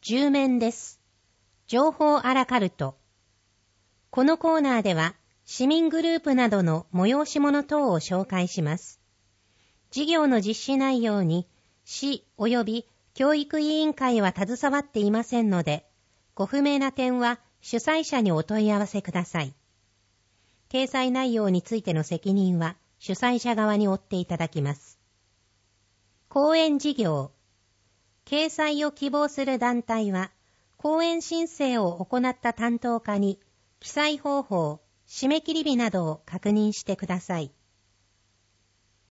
10面です。情報アラカルト。このコーナーでは市民グループなどの催し物等を紹介します。事業の実施内容に市及び教育委員会は携わっていませんので、ご不明な点は主催者にお問い合わせください。掲載内容についての責任は主催者側に負っていただきます。講演事業。掲載を希望する団体は、講演申請を行った担当課に記載方法、締め切り日などを確認してください。